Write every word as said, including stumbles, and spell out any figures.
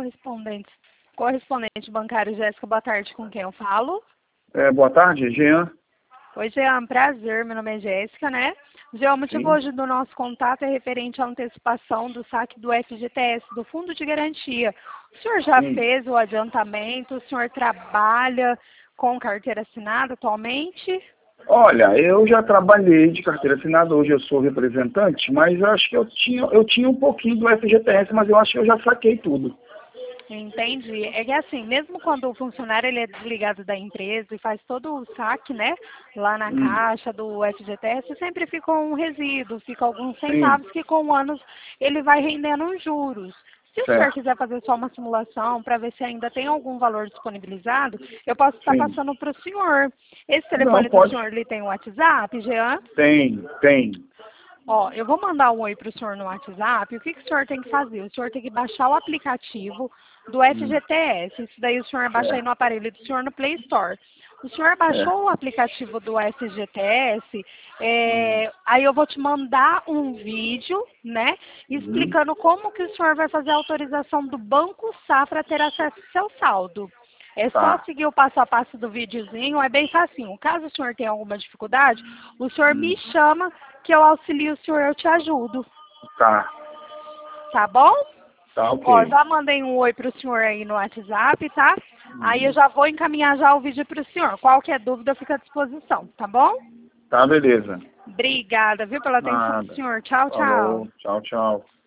correspondente, correspondente bancário Jéssica. Boa tarde, com quem eu falo? É, boa tarde, Jean. Oi, Jean, prazer, meu nome é Jéssica, né? Jean, o motivo Sim. hoje do nosso contato é referente à antecipação do saque do F G T S, do Fundo de Garantia. O senhor já Sim. fez o adiantamento? O senhor trabalha com carteira assinada atualmente? Olha, eu já trabalhei de carteira assinada, hoje eu sou representante, mas eu acho que eu tinha, eu tinha um pouquinho do F G T S, mas eu acho que eu já saquei tudo. Entendi. É que assim, mesmo quando o funcionário ele é desligado da empresa e faz todo o saque, né, lá na Hum. caixa do F G T S, sempre fica um resíduo, fica alguns Sim, centavos que com anos ele vai rendendo uns juros. Se o senhor certo. quiser fazer só uma simulação para ver se ainda tem algum valor disponibilizado, eu posso estar Sim. passando para o senhor. Esse Não, telefone do pode. senhor, ele tem um WhatsApp, Jean? Tem, tem. Ó, eu vou mandar um oi para o senhor no WhatsApp. O que, que o senhor tem que fazer? O senhor tem que baixar o aplicativo do Hum, F G T S. Isso daí o senhor baixa aí certo, no aparelho do senhor no Play Store. O senhor certo. baixou o aplicativo do F G T S, Hum, é, aí eu vou te mandar um vídeo, né, hum, explicando como que o senhor vai fazer a autorização do Banco Safra ter acesso ao seu saldo. É só tá. seguir o passo a passo do videozinho, é bem facinho. Caso o senhor tenha alguma dificuldade, o senhor Hum, me chama que eu auxilio o senhor, eu te ajudo. tá, Tá bom? tá Ó, ok. já mandei um oi pro senhor aí no WhatsApp, tá? Aí eu Hum, já vou encaminhar já o vídeo pro senhor. Qualquer dúvida fica à disposição, tá bom? tá, beleza. Obrigada, viu, pela atenção do Nada. senhor. Tchau, tchau. Falou, tchau, tchau.